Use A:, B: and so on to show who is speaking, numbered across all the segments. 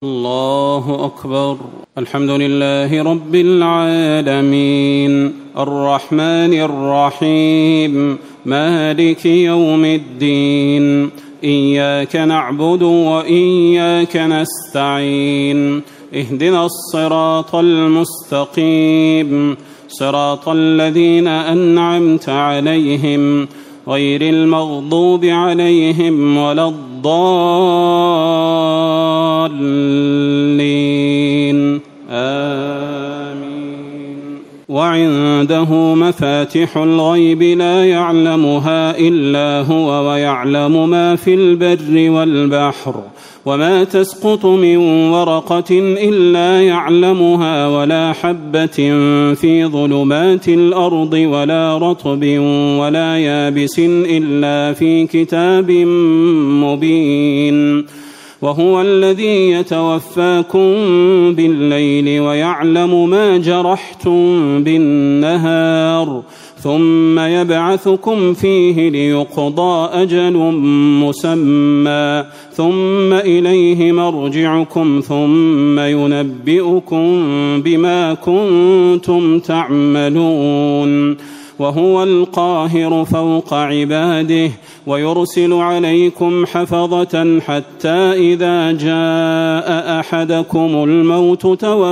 A: الله أكبر. الحمد لله رب العالمين الرحمن الرحيم مالك يوم الدين إياك نعبد وإياك نستعين اهدنا الصراط المستقيم صراط الذين أنعمت عليهم غير المغضوب عليهم ولا الضالين آمين. وعنده مفاتح الغيب لا يعلمها إلا هو ويعلم ما في البر والبحر وما تسقط من ورقة إلا يعلمها ولا حبة في ظلمات الأرض ولا رطب ولا يابس إلا في كتاب مبين. وهو الذي يتوفاكم بالليل ويعلم ما جرحتم بالنهار ثم يبعثكم فيه ليقضى أجل مسمى ثم إليه مرجعكم ثم ينبئكم بما كنتم تعملون. وهو القاهر فوق عباده ويرسل عليكم حفظة حتى إذا جاء أحدكم الموت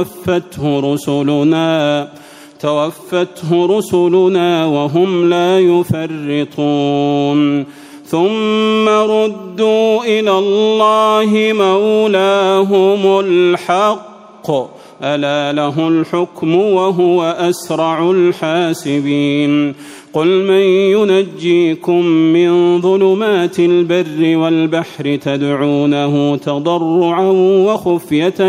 A: توفته رسلنا وهم لا يفرطون. ثم ردوا إلى الله مولاهم الحق ألا له الحكم وهو أسرع الحاسبين. قل من ينجيكم من ظلمات البر والبحر تدعونه تضرعا وخفية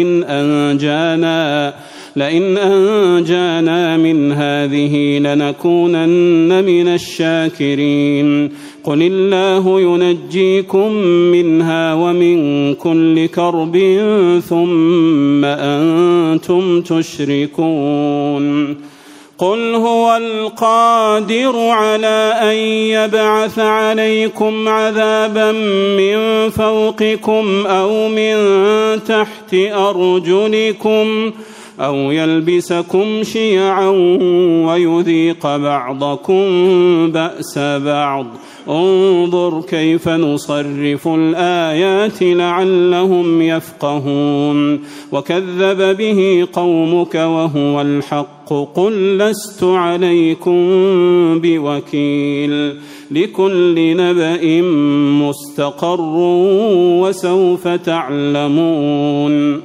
A: لئن أنجانا من هذه لنكونن من الشاكرين. قل الله ينجيكم منها ومن كل كرب ثم أنتم تشركون. قل هو القادر على أن يبعث عليكم عذابا من فوقكم أو من تحت أرجلكم أو يلبسكم شيعا ويذيق بعضكم بأس بعض. انظر كيف نصرف الآيات لعلهم يفقهون. وكذب به قومك وهو الحق قل لست عليكم بوكيل. لكل نبأ مستقر وسوف تعلمون.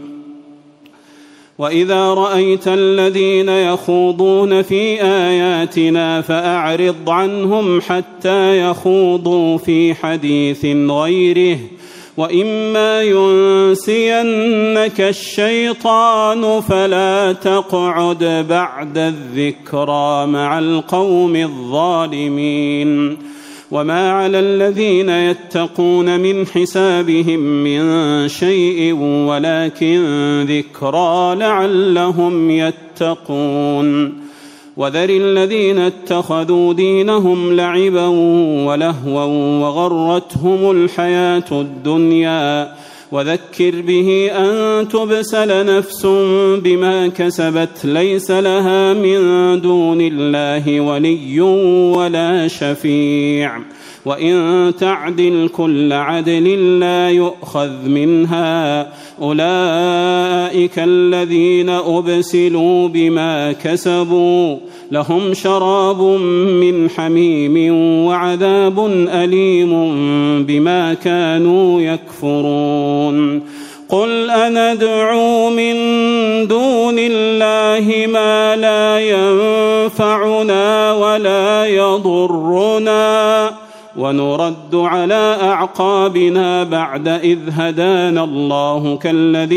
A: وإذا رأيت الذين يخوضون في آياتنا فأعرض عنهم حتى يخوضوا في حديث غيره وإما ينسينك الشيطان فلا تقعد بعد الذكرى مع القوم الظالمين. وما على الذين يتقون من حسابهم من شيء ولكن ذكرى لعلهم يتقون. وذر الذين اتخذوا دينهم لعبا ولهوا وغرتهم الحياة الدنيا وذكر به أن تبسل نفس بما كسبت ليس لها من دون الله ولي ولا شفيع. وإن تعدل كل عدل لا يؤخذ منها. أولئك الذين أبسلوا بما كسبوا لهم شراب من حميم وعذاب أليم بما كانوا يكفرون. قل أندعو من دون الله ما لا ينفعنا ولا يضرنا ونرد على أعقابنا بعد إذ هدانا الله كالذي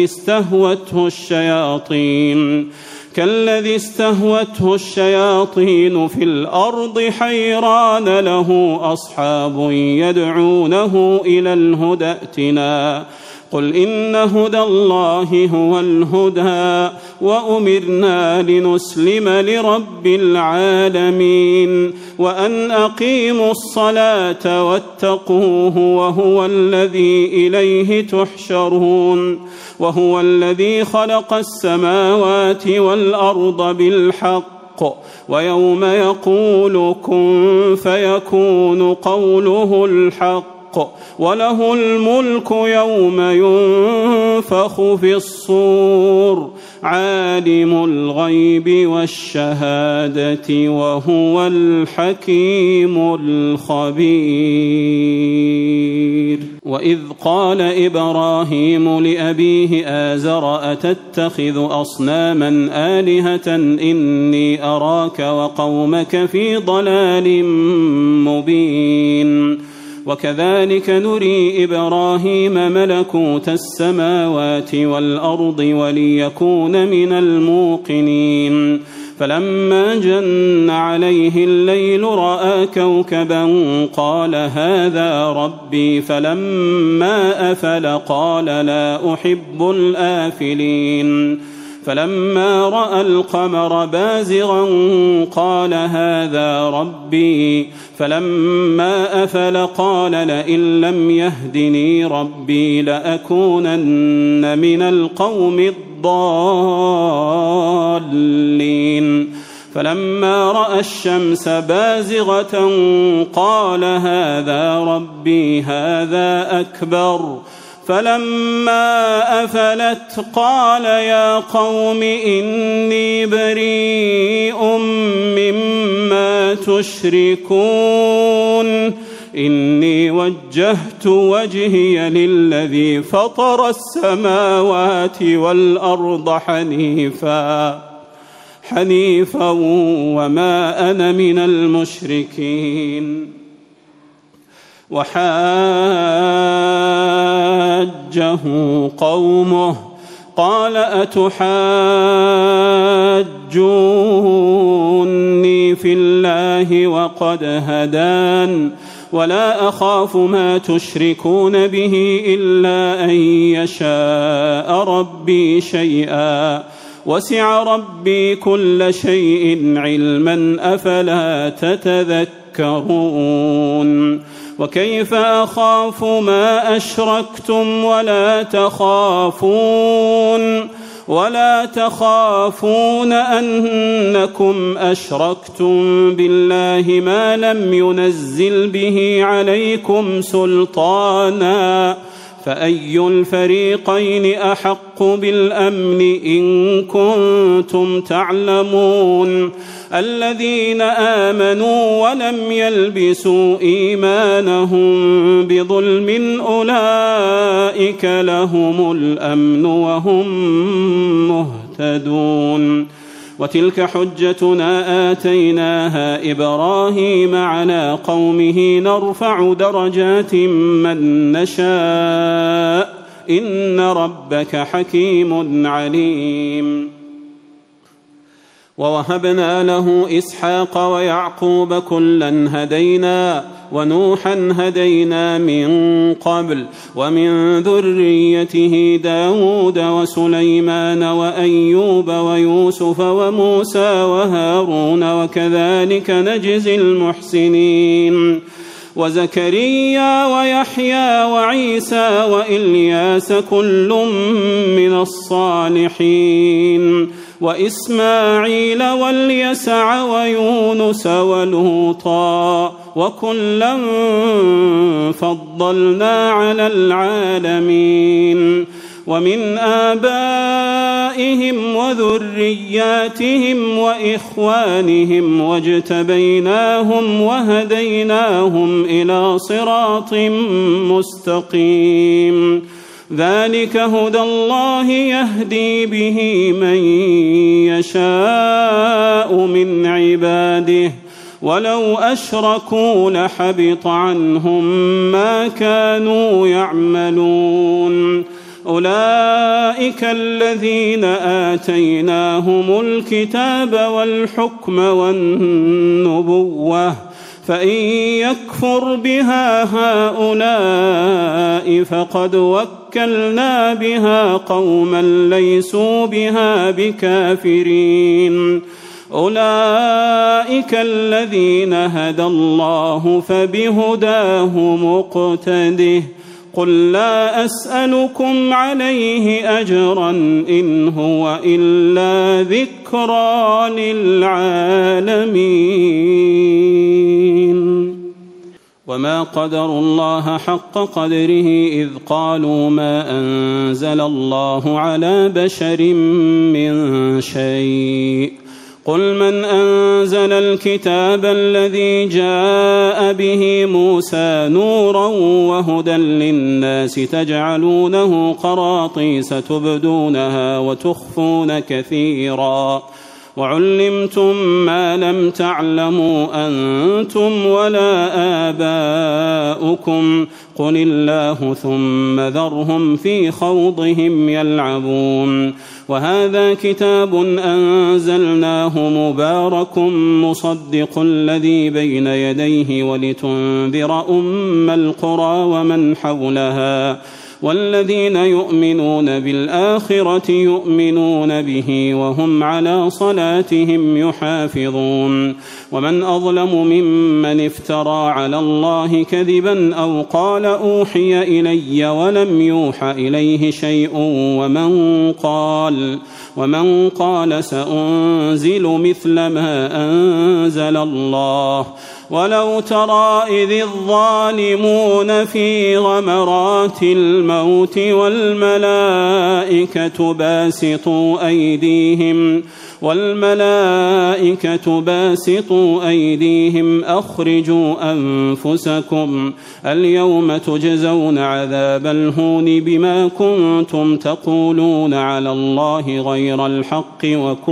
A: استهوته الشياطين في الأرض حيران له أصحاب يدعونه إلى الهدى ائتنا. قل إن هدى الله هو الهدى وأمرنا لنسلم لرب العالمين وأن أقيموا الصلاة واتقوه وهو الذي إليه تحشرون وهو الذي خلق السماوات والأرض بالحق ويوم يقول كن فيكون قوله الحق وله الملك يوم ينفخ في الصور عالم الغيب والشهادة وهو الحكيم الخبير. وإذ قال إبراهيم لأبيه آزر أتتخذ أصناما آلهة إني أراك وقومك في ضلال مبين. وكذلك نري إبراهيم ملكوت السماوات والأرض وليكون من الموقنين فلما جن عليه الليل رأى كوكبا قال هذا ربي فلما أفل قال لا أحب الآفلين فلما رأى القمر بازغا قال هذا ربي فلما أفل قال لئن لم يهدني ربي لأكونن من القوم الضالين فلما رأى الشمس بازغة قال هذا ربي هذا أكبر فلما أفلت قال يا قوم إني بريء مما تشركون إني وجهت وجهي للذي فطر السماوات والأرض حنيفا وما أنا من المشركين. وحاجه قومه قال أتحاجوني في الله وقد هدان ولا أخاف ما تشركون به إلا أن يشاء ربي شيئا وسع ربي كل شيء علما أفلا تتذكرون. وكيف أخاف ما أشركتم ولا تخافون أنكم أشركتم بالله ما لم ينزل به عليكم سلطانا فأي الفريقين أحق بالأمن إن كنتم تعلمون. الذين آمنوا ولم يلبسوا إيمانهم بظلم أولئك لهم الأمن وهم مهتدون. وتلك حجتنا آتيناها إبراهيم على قومه نرفع درجات من نشاء إن ربك حكيم عليم. ووهبنا له إسحاق ويعقوب كلا هدينا ونوحا هدينا من قبل ومن ذريته داود وسليمان وأيوب ويوسف وموسى وهارون وكذلك نجزي المحسنين. وزكريا ويحيى وعيسى وإلياس كل من الصالحين وإسماعيل واليسع ويونس ولوطا وكلا فضلنا على العالمين. ومن آبائهم وذرياتهم وإخوانهم واجتبيناهم وهديناهم إلى صراط مستقيم. ذلك هدى الله يهدي به من يشاء من عباده ولو أشركوا لحبط عنهم ما كانوا يعملون. أولئك الذين آتيناهم الكتاب والحكم والنبوة فإن يكفر بها هؤلاء فقد وكلنا وَوَكَّلْنَا بِهَا قَوْمًا لَيْسُوا بِهَا بِكَافِرِينَ أولئك الذين هدى الله فبهداه مقتده قل لا أسألكم عليه أجرا إن هو إلا ذكرى للعالمين وما قدروا الله حق قدره إذ قالوا ما أنزل الله على بشر من شيء قل من أنزل الكتاب الذي جاء به موسى نورا وهدى للناس تجعلونه قراطيس تبدونها وتخفون كثيرا وعلمتم ما لم تعلموا أنتم ولا آباؤكم قل الله ثم ذرهم في خوضهم يلعبون وهذا كتاب أنزلناه مبارك مصدق الذي بين يديه ولتنذر أم القرى ومن حولها والذين يؤمنون بالآخرة يؤمنون به وهم على صلاتهم يحافظون ومن أظلم ممن افترى على الله كذبا أو قال أوحي إلي ولم يوح إليه شيء ومن قال سأنزل مثل ما أنزل الله ولو ترى إذ الظالمون في غمرات الموت والملائكة باسطوا أيديهم أخرجوا أنفسكم اليوم تجزون عذاب الهون بما كنتم تقولون على الله غير الحق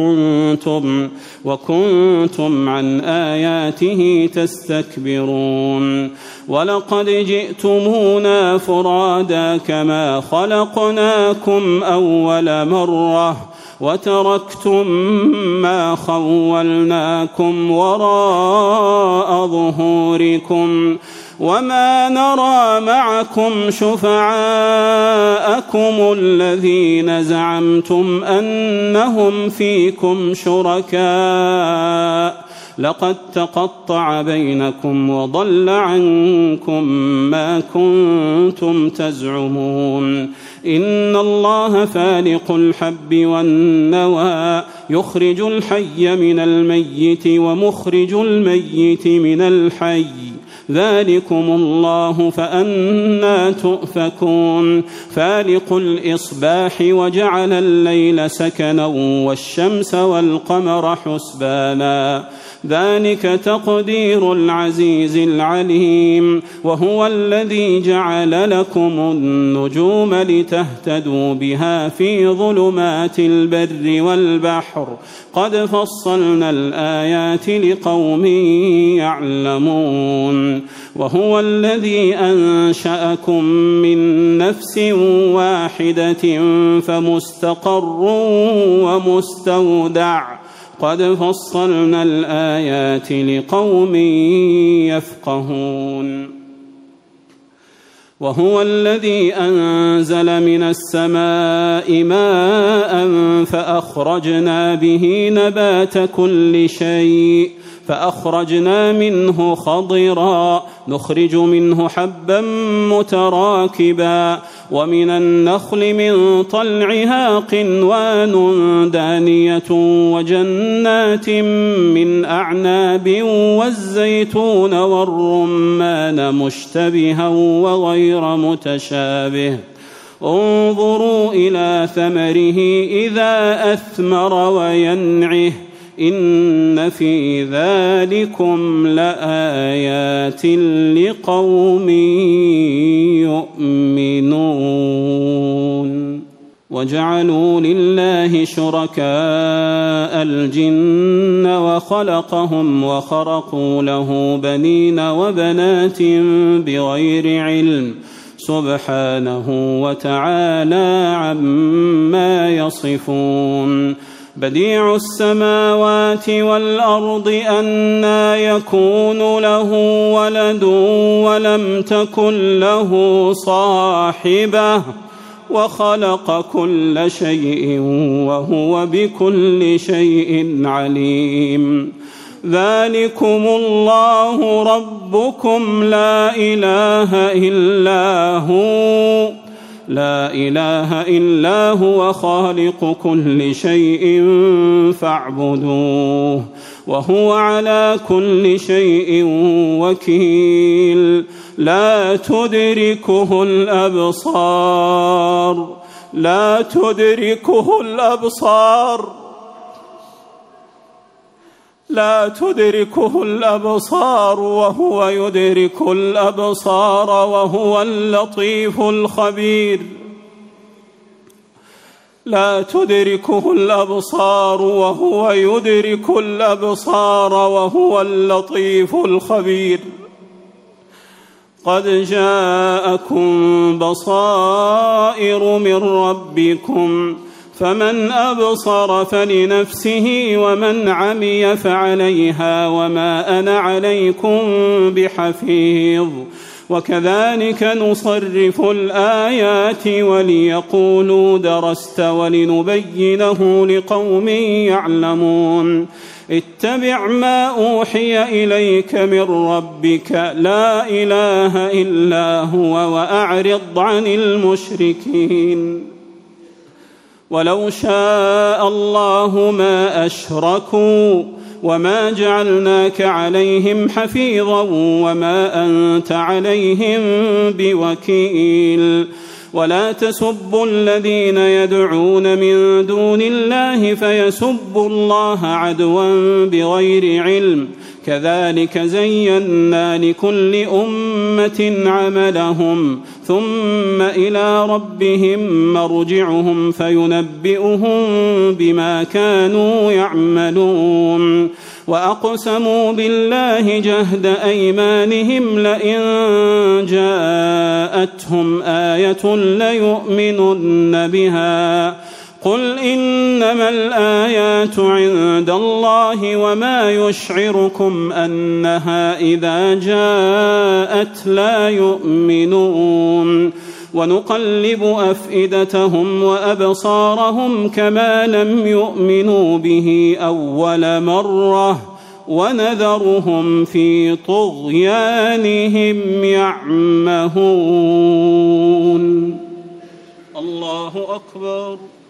A: وكنتم عن آياته تستكبرون ولقد جئتمونا فرادا كما خلقناكم أول مرة وتركتم ما خولناكم وراء ظهوركم وما نرى معكم شفعاءكم الذين زعمتم أنهم فيكم شركاء لقد تقطع بينكم وضل عنكم ما كنتم تزعمون إن الله فالق الحب والنوى يخرج الحي من الميت ومخرج الميت من الحي ذلكم الله فأنى تؤفكون فالق الإصباح وجعل الليل سكنا والشمس والقمر حسبانا ذلك تقدير العزيز العليم وهو الذي جعل لكم النجوم لتهتدوا بها في ظلمات البر والبحر قد فصلنا الآيات لقوم يعلمون وهو الذي أنشأكم من نفس واحدة فمستقر ومستودع قد فصلنا الآيات لقوم يفقهون وهو الذي أنزل من السماء ماء فأخرجنا به نبات كل شيء فأخرجنا منه خضرا نخرج منه حبا متراكبا ومن النخل من طلعها قنوان دانية وجنات من أعناب والزيتون والرمان مشتبها وغير متشابه انظروا إلى ثمره إذا أثمر وينعه إن في ذلكم لآيات لقوم يؤمنون وجعلوا لله شركاء الجن وخلقهم وخرقوا له بنين وبنات بغير علم سبحانه وتعالى عما يصفون بديع السماوات والأرض أنى يكون له ولد ولم تكن له صاحبة وخلق كل شيء وهو بكل شيء عليم. ذلكم الله ربكم لا إله إلا هو خالق كل شيء فاعبدوه وهو على كل شيء وكيل. لا تدركه الأبصار وهو يدرك الأبصار وهو اللطيف الخبير. لا تدركه الأبصار وهو يدرك الأبصار وهو اللطيف الخبير. قد جاءكم بصائر من ربكم فمن أبصر فلنفسه ومن عمي فعليها وما أنا عليكم بحفيظ. وكذلك نصرف الآيات وليقولوا درست ولنبينه لقوم يعلمون. اتبع ما أوحي إليك من ربك لا إله إلا هو وأعرض عن المشركين. ولو شاء الله ما أشركوا وما جعلناك عليهم حفيظا وما أنت عليهم بوكيل. ولا تسبوا الذين يدعون من دون الله فيسبوا الله عدوا بغير علم. كذلك زينا لكل أمة عملهم ثم إلى ربهم مرجعهم فينبئهم بما كانوا يعملون. وأقسموا بالله جهد أيمانهم لئن جاءتهم آية ليؤمنن بها. قل إنما الآيات عند الله وما يشعركم أنها إذا جاءت لا يؤمنون. ونقلب أفئدتهم وأبصارهم كما لم يؤمنوا به أول مرة ونذرهم في طغيانهم يعمهون. الله أكبر.